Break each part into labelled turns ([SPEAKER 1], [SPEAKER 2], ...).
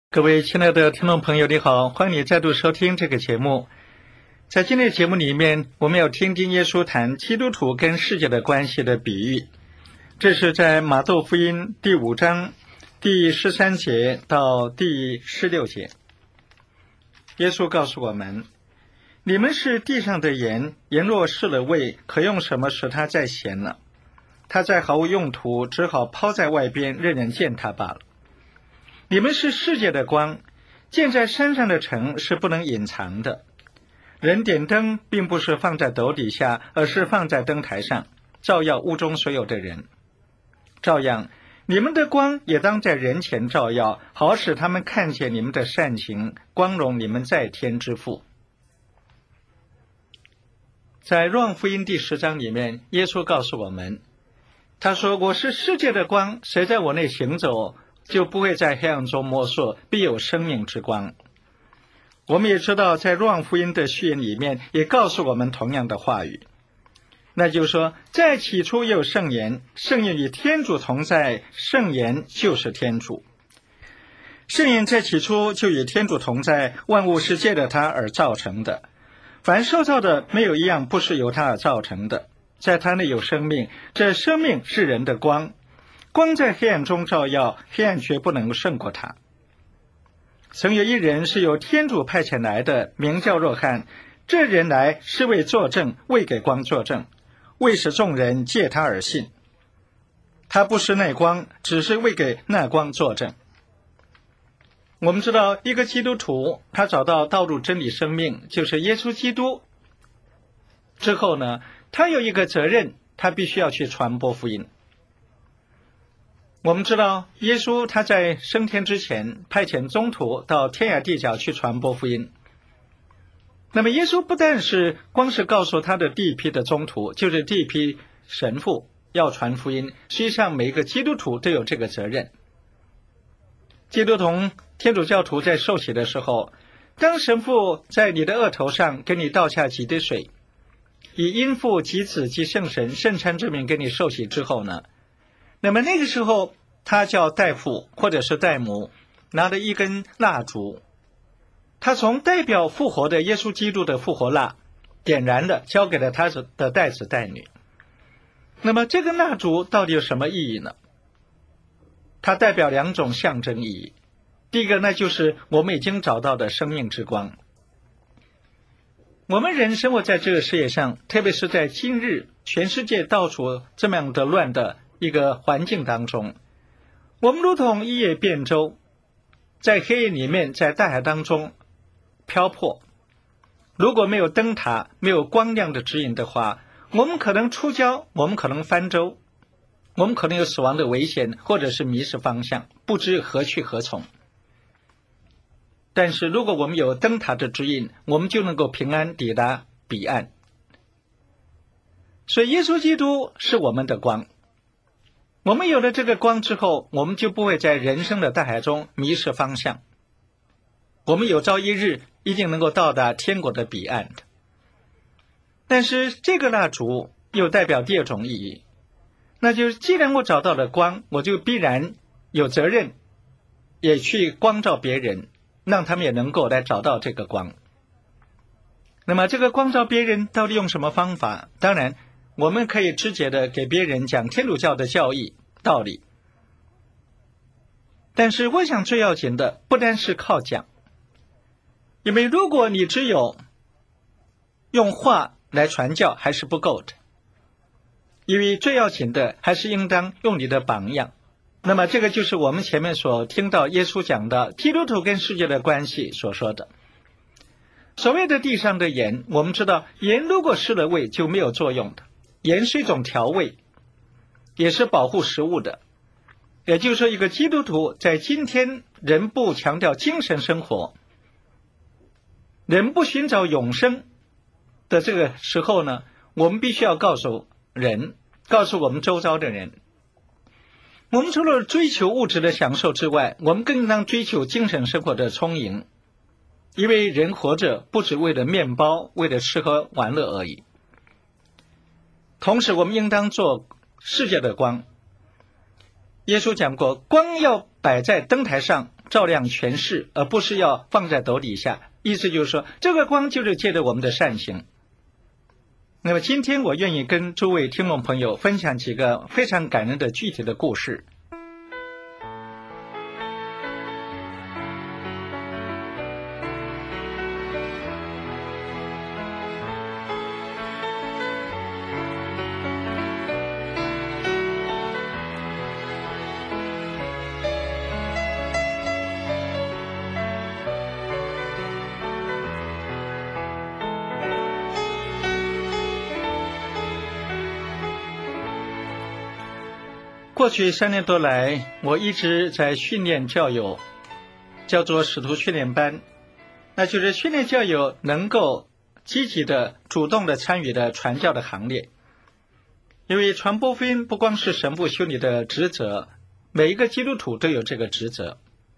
[SPEAKER 1] 各位亲爱的听众朋友，你好，欢迎你再度收听这个节目。在今天的节目里面，我们要听听耶稣谈基督徒跟世界的关系的比喻。这是在马窦福音第5章第13节到第16节。耶稣告诉我们，你们是地上的盐，盐若失了味，可用什么使它再咸呢？它再毫无用途，只好抛在外边，任人践踏罢了。你们是世界的光，建在山上的城是不能隐藏的。人点灯并不是放在斗底下，而是放在灯台上，照耀屋中所有的人。照样，你们的光也当在人前照耀，好使他们看见你们的善行，光荣你们在天之父。在若望福音第10章里面，耶稣告诉我们，他说，我是世界的光，谁在我内行走，就不会在黑暗中摸索，必有生命之光。我们也知道，在若望福音的序言里面也告诉我们同样的话语，那就是说，在起初有圣言，圣言与天主同在，圣言就是天主。圣言在起初就与天主同在，万物是借着他而造成的，凡受造的没有一样不是由他而造成的，在他内有生命，这生命是人的光，光在黑暗中照耀，黑暗绝不能胜过他。曾有一人是由天主派遣来的，名叫若翰，这人来是为作证，为给光作证，为使众人借他而信。他不是那光，只是为给那光作证。我们知道，一个基督徒他找到道路真理生命，就是耶稣基督之后呢，他有一个责任，他必须要去传播福音。我们知道，耶稣他在升天之前派遣宗徒到天涯地角去传播福音。那么耶稣不但是光是告诉他的第一批的宗徒，就是第一批神父要传福音，实际上每一个基督徒都有这个责任。基督徒天主教徒在受洗的时候，当神父在你的额头上给你倒下几滴水，以因父及子及圣神圣餐之名给你受洗之后呢，那么那个时候他叫代父或者是代母，拿着一根蜡烛，他从代表复活的耶稣基督的复活蜡点燃了，交给了他的代子代女。那么这根蜡烛到底有什么意义呢？它代表2种象征意义。第一个那就是我们已经找到的生命之光。我们人生活在这个世界上，特别是在今日全世界到处这么样的乱的一个环境当中，我们如同一叶扁舟，在黑夜里面，在大海当中漂泊。如果没有灯塔，没有光亮的指引的话，我们可能出礁，我们可能翻舟，我们可能有死亡的危险，或者是迷失方向，不知何去何从。但是如果我们有灯塔的指引，我们就能够平安抵达彼岸。所以耶稣基督是我们的光，我们有了这个光之后，我们就不会在人生的大海中迷失方向，我们有朝一日一定能够到达天国的彼岸的。但是这个蜡烛又代表第2种意义，那就是既然我找到了光，我就必然有责任也去光照别人，让他们也能够来找到这个光。那么这个光照别人到底用什么方法？当然我们可以直接的给别人讲天主教的教义道理，但是我想最要紧的不单是靠讲，因为如果你只有用话来传教还是不够的，因为最要紧的还是应当用你的榜样。那么这个就是我们前面所听到耶稣讲的基督徒跟世界的关系所说的。所谓的地上的盐，我们知道盐如果失了味就没有作用的，盐是一种调味，也是保护食物的。也就是说，一个基督徒在今天人不强调精神生活，人不寻找永生的这个时候呢，我们必须要告诉人，告诉我们周遭的人，我们除了追求物质的享受之外，我们更应当追求精神生活的充盈。因为人活着不只为了面包，为了吃喝玩乐而已。同时我们应当做世界的光。耶稣讲过，光要摆在灯台上， 照亮全市，而不是要放在斗底下。意思就是说，这个光就是借着我们的善行。那么今天我愿意跟诸位听众朋友分享几个非常感人的具体的故事。过去3年多来，我一直在训练教友，叫做使徒训练班，那就是训练教友能够积极的、主动的参与的传教的行列。因为传播福音不光是神父修女的职责，每一个基督徒都有这个职责。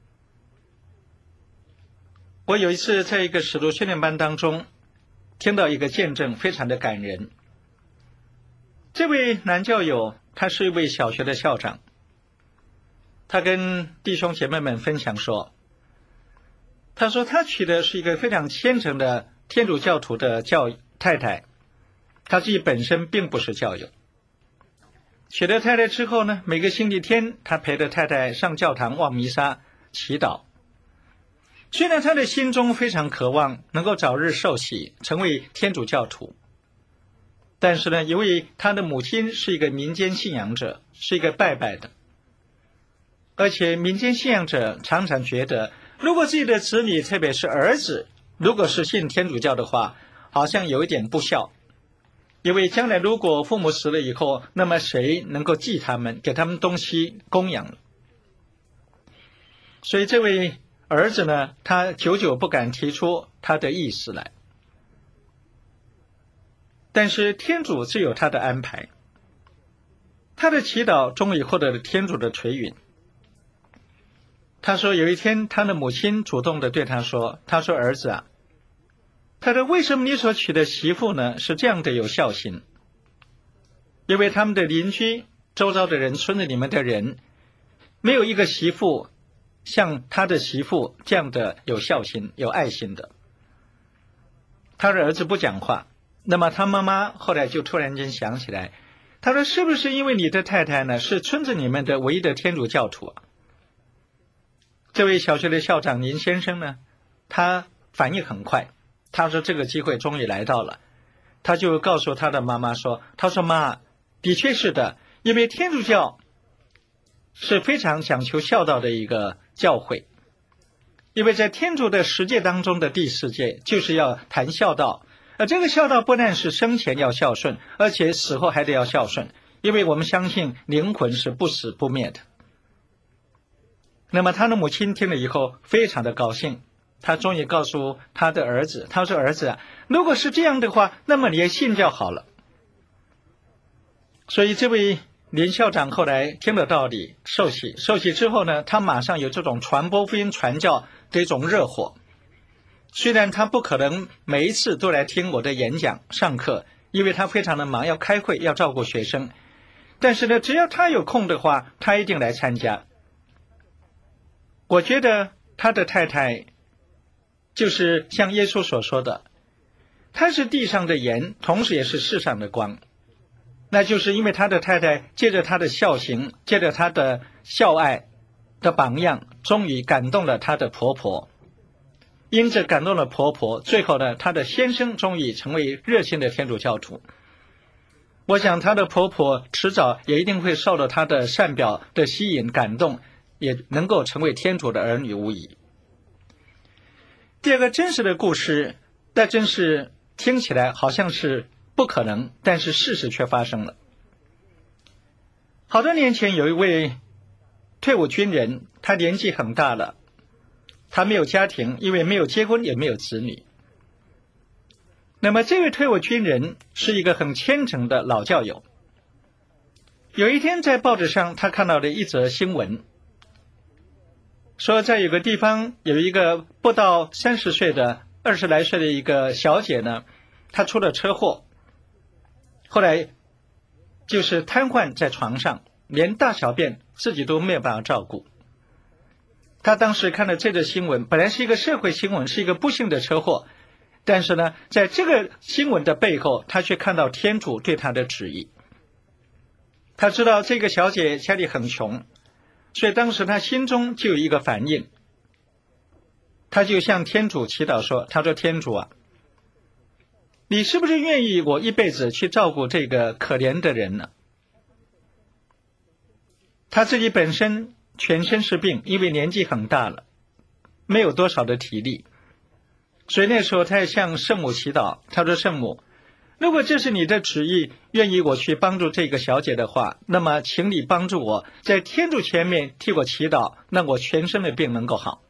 [SPEAKER 1] 我有一次在一个使徒训练班当中，听到一个见证，非常的感人。这位男教友他是一位小学的校长，他跟弟兄姐妹们分享说，他说他娶的是一个非常虔诚的天主教徒的太太，他自己本身并不是教友。娶了太太之后呢，每个星期天他陪着太太上教堂望弥撒祈祷。虽然他的心中非常渴望能够早日受洗成为天主教徒，但是呢，因为他的母亲是一个民间信仰者，是一个拜拜的，而且民间信仰者常常觉得，如果自己的子女，特别是儿子，如果是信天主教的话，好像有一点不孝，因为将来如果父母死了以后，那么谁能够祭他们，给他们东西供养了？所以这位儿子呢，他久久不敢提出他的意思来。但是天主自有他的安排，他的祈祷终于获得了天主的垂允。他说有一天他的母亲主动的对他说，他说儿子啊，他说为什么你所娶的媳妇呢是这样的有孝心？因为他们的邻居周遭的人，村子里面的人，没有一个媳妇像他的媳妇这样的有孝心有爱心的。他的儿子不讲话，那么他妈妈后来就突然间想起来，他说是不是因为你的太太呢是村子里面的唯一的天主教徒啊？这位小学的校长林先生呢，他反应很快，他说这个机会终于来到了，他就告诉他的妈妈说，他说妈，的确是的，因为天主教是非常讲求孝道的一个教会，因为在天主的10诫当中的第4诫就是要谈孝道，而这个孝道不但是生前要孝顺，而且死后还得要孝顺，因为我们相信灵魂是不死不灭的。那么他的母亲听了以后非常的高兴，他终于告诉他的儿子，他说儿子啊，如果是这样的话，那么你也信教好了。所以这位林校长后来听了道理，受洗之后呢，他马上有这种传播福音传教的一种热火。虽然他不可能每一次都来听我的演讲上课，因为他非常的忙，要开会要照顾学生，但是呢，只要他有空的话，他一定来参加。我觉得他的太太就是像耶稣所说的，他是地上的盐，同时也是世上的光。那就是因为他的太太借着他的孝行，借着他的孝爱的榜样，终于感动了他的婆婆，因着感动了婆婆，最后呢，他的先生终于成为热心的天主教徒。我想他的婆婆迟早也一定会受到他的善表的吸引感动，也能够成为天主的儿女无疑。第二个真实的故事，那真是听起来好像是不可能，但是事实却发生了。好多年前有一位退伍军人，他年纪很大了，他没有家庭，因为没有结婚也没有子女。那么这位退伍军人是一个很虔诚的老教友。有一天在报纸上他看到了一则新闻，说在有个地方有一个不到30岁的20来岁的一个小姐呢，她出了车祸，后来就是瘫痪在床上，连大小便自己都没有办法照顾。 他当时看了这个新闻，本来是一个社会新闻，是一个不幸的车祸，但是呢，在这个新闻的背后，他却看到天主对他的旨意。他知道这个小姐家里很穷，所以当时他心中就有一个反应，他就向天主祈祷说，他说天主啊，你是不是愿意我一辈子去照顾这个可怜的人呢？他自己本身全身是病，因为年纪很大了，没有多少的体力，所以那时候他也向圣母祈祷，他说圣母，如果这是你的旨意，愿意我去帮助这个小姐的话，那么请你帮助我在天主前面替我祈祷，让我全身的病能够好。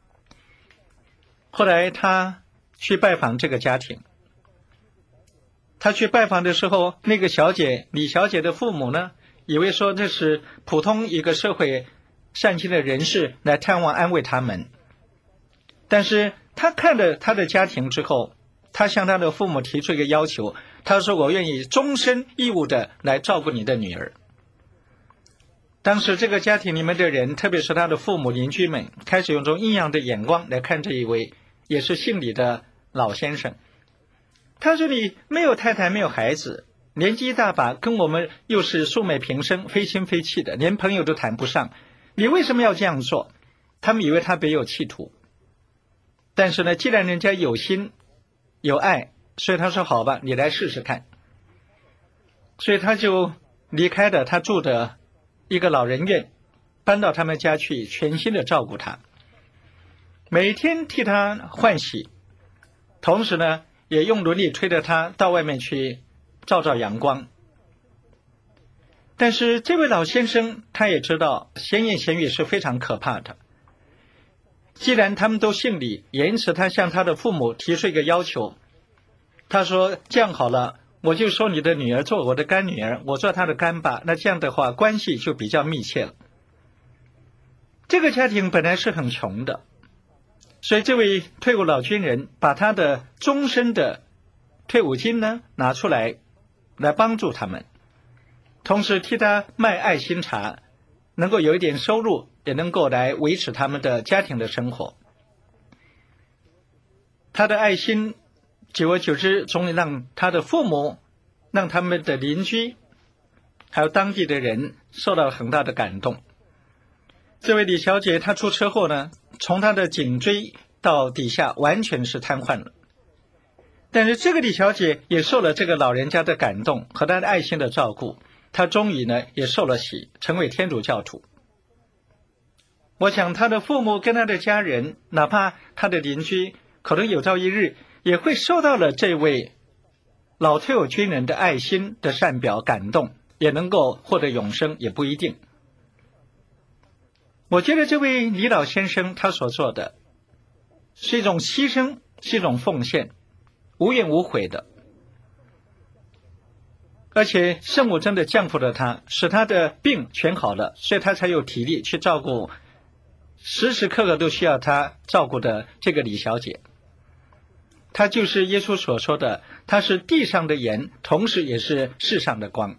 [SPEAKER 1] 后来他去拜访这个家庭，他去拜访的时候，那个小姐李小姐的父母呢，以为说这是普通一个社会善心的人士来探望安慰他们，但是他看了他的家庭之后，他向他的父母提出一个要求，他说我愿意终身义务的来照顾你的女儿。当时这个家庭里面的人，特别是他的父母邻居们，开始用这种异样的眼光来看这一位也是姓李的老先生。他说你没有太太，没有孩子，年纪大把，跟我们又是素昧平生，非亲非戚的，连朋友都谈不上，你为什么要这样做？他们以为他别有企图，但是呢，既然人家有心有爱，所以他说好吧，你来试试看。所以他就离开了他住的一个老人院，搬到他们家去，全心的照顾他，每天替他换洗，同时呢也用轮椅推着他到外面去照照阳光。但是这位老先生他也知道闲言闲语是非常可怕的，既然他们都姓李，也因此他向他的父母提出一个要求，他说这样好了，我就收你的女儿做我的干女儿，我做她的干爸，那这样的话关系就比较密切了。这个家庭本来是很穷的，所以这位退伍老军人把他的终身的退伍金呢拿出来帮助他们，同时替他卖爱心茶，能够有一点收入，也能够来维持他们的家庭的生活。他的爱心久而久之，终于让他的父母，让他们的邻居还有当地的人受到了很大的感动。这位李小姐她出车祸呢，从她的颈椎到底下完全是瘫痪了，但是这个李小姐也受了这个老人家的感动和她的爱心的照顾，她终于呢也受了洗，成为天主教徒。我想她的父母跟她的家人，哪怕她的邻居，可能有朝一日也会受到了这位老退伍军人的爱心的善表感动，也能够获得永生，也不一定。我觉得这位李老先生他所做的是一种牺牲，是一种奉献，无怨无悔的，而且圣母真的降服了他，使他的病全好了，所以他才有体力去照顾时时刻刻都需要他照顾的这个李小姐。他就是耶稣所说的，他是地上的盐，同时也是世上的光。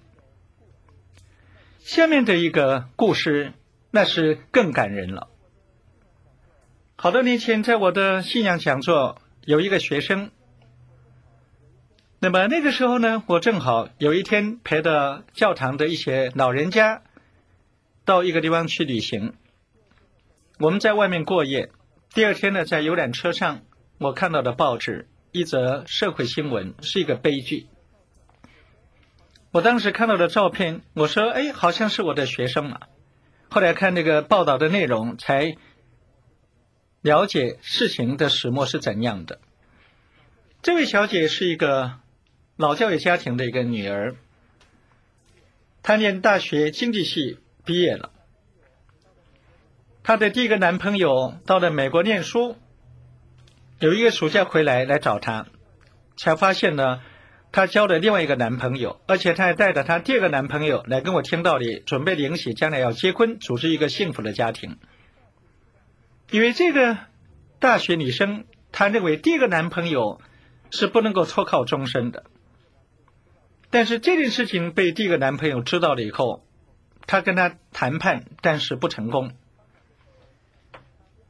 [SPEAKER 1] 下面的一个故事那是更感人了。好多年前在我的信仰讲座有一个学生，那么那个时候呢，我正好有一天陪着教堂的一些老人家到一个地方去旅行，我们在外面过夜。第二天呢，在游览车上我看到的报纸一则社会新闻，是一个悲剧。我当时看到的照片，我说好像是我的学生啊。后来看那个报道的内容，才了解事情的始末是怎样的。这位小姐是一个老教育家庭的一个女儿，她念大学经济系毕业了。她的第一个男朋友到了美国念书，有一个暑假回来找她，才发现呢她交了另外一个男朋友，而且她还带着她第二个男朋友来跟我听道理，准备领喜，将来要结婚，组织一个幸福的家庭。因为这个大学女生她认为第一个男朋友是不能够托靠终身的，但是这件事情被第一个男朋友知道了以后，她跟他谈判，但是不成功。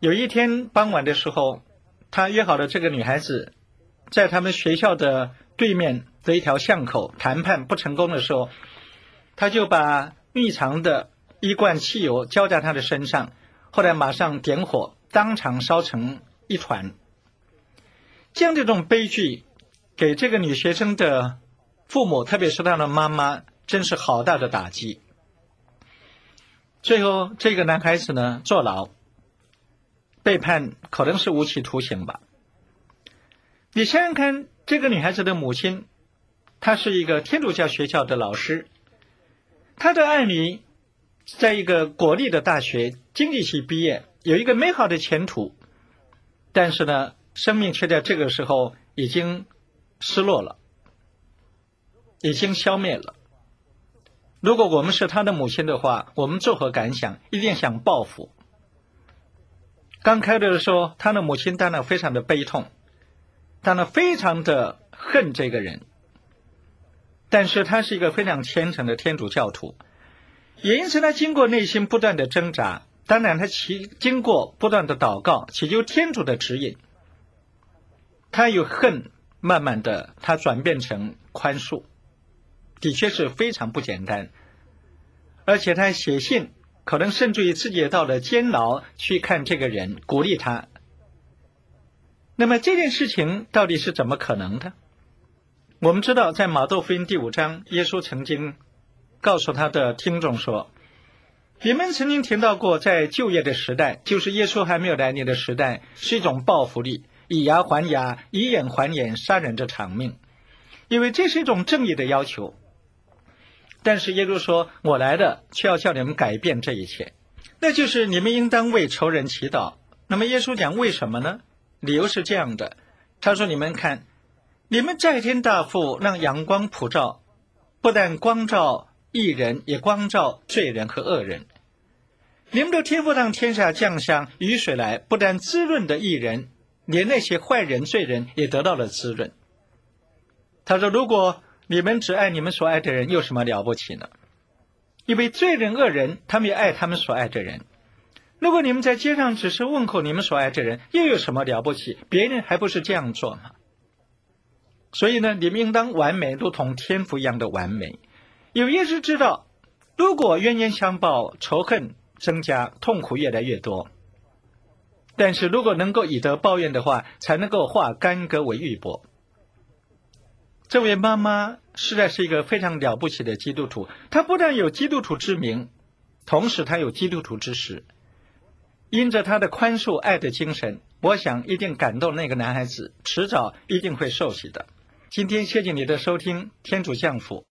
[SPEAKER 1] 有一天傍晚的时候，他约好了这个女孩子，在他们学校的对面的一条巷口谈判不成功的时候，他就把秘藏的一罐汽油浇在她的身上，后来马上点火，当场烧成一团。这样这种悲剧给这个女学生的父母，特别是她的妈妈，真是好大的打击。最后这个男孩子呢坐牢，被判可能是无期徒刑吧。你想想看，这个女孩子的母亲，她是一个天主教学校的老师，她的爱女在一个国立的大学经济系毕业，有一个美好的前途，但是呢，生命却在这个时候已经失落了，已经消灭了。如果我们是她的母亲的话，我们作何感想？一定想报复。刚开始的时候，她的母亲当然非常的悲痛，当然非常的恨这个人，但是她是一个非常虔诚的天主教徒，也因此她经过内心不断的挣扎，当然她经过不断的祷告，祈求天主的指引，她有恨，慢慢的她转变成宽恕，的确是非常不简单。而且她写信，可能甚至于自己也到了监牢去看这个人，鼓励他。那么这件事情到底是怎么可能的？我们知道在马窦福音第5章，耶稣曾经告诉他的听众说，你们曾经听到过在旧约的时代，就是耶稣还没有来临的时代，是一种报复力，以牙还牙，以眼还眼，杀人者偿命，因为这是一种正义的要求。但是耶稣说，我来了却要叫你们改变这一切，那就是你们应当为仇人祈祷。那么耶稣讲为什么呢？理由是这样的，他说，你们看，你们在天大父让阳光普照，不但光照义人，也光照罪人和恶人。你们的天父让天下降下雨水来，不但滋润的义人，连那些坏人罪人也得到了滋润。他说，如果你们只爱你们所爱的人，有什么了不起呢？因为罪人恶人，他们也爱他们所爱的人。如果你们在街上只是问候你们所爱的人，又有什么了不起？别人还不是这样做吗？所以呢，你们应当完美，如同天父一样的完美。有耶稣知道，如果冤冤相报，仇恨增加，痛苦越来越多。但是如果能够以德报怨的话，才能够化干戈为玉帛。这位妈妈实在是一个非常了不起的基督徒，她不但有基督徒之名，同时她有基督徒之实。因着她的宽恕爱的精神，我想一定感动那个男孩子，迟早一定会受洗的。今天谢谢你的收听，天主降福。